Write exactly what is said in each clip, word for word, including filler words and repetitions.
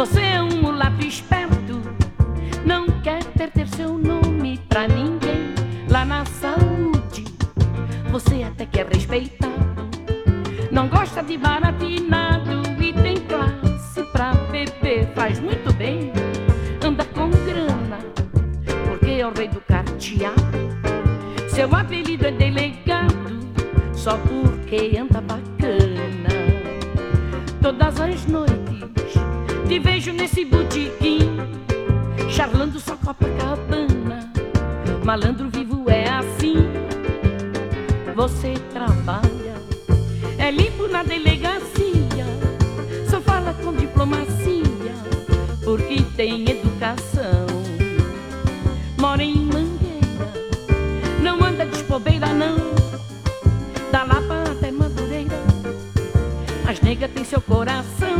Você é um mulato esperto, não quer perder seu nome pra ninguém. Lá na saúde, você até que é respeitado, não gosta de baratinado e tem classe pra beber. Faz muito bem, anda com grana, porque é o rei do carteado. Seu apelido é delegado, só porque anda bacana. Todas as noites te vejo nesse botequim, charlando só Copacabana. Malandro vivo é assim. Você trabalha, é limpo na delegacia, só fala com diplomacia, porque tem educação. Mora em Mangueira, não anda de espobeira não, da Lapa até Madureira, as negas têm seu coração.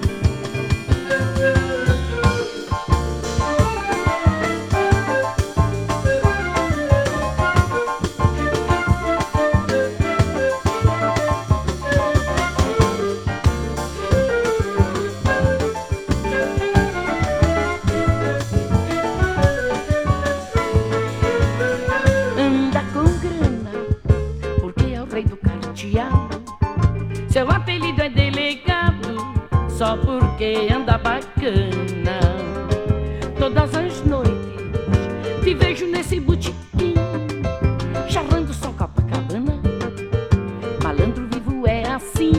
Seu apelido é delegado, só porque anda bacana. Todas as noites te vejo nesse botequim, charlando só Copacabana. Malandro vivo é assim.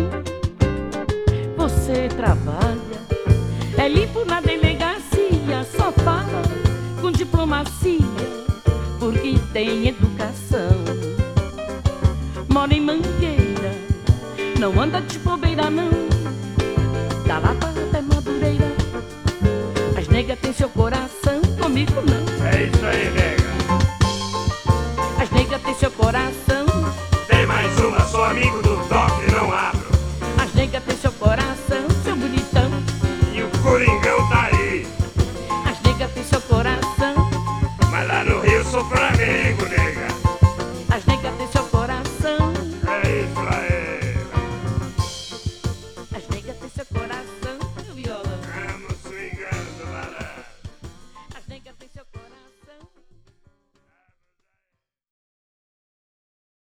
Você trabalha, é limpo na delegacia, só fala com diplomacia, porque tem educação. Mora em Mangueira, não anda de bobeira não, da Lapa até Madureira, as negas têm seu coração, comigo não. É isso aí, nega. As negas têm seu coração. Tem mais uma, sou amigo do Doc e não abro. As negas têm seu coração, seu bonitão. E o Coringão tá aí. As negas têm seu coração. Mas lá no Rio sou Flamengo, nega. As negas têm seu coração. É isso aí.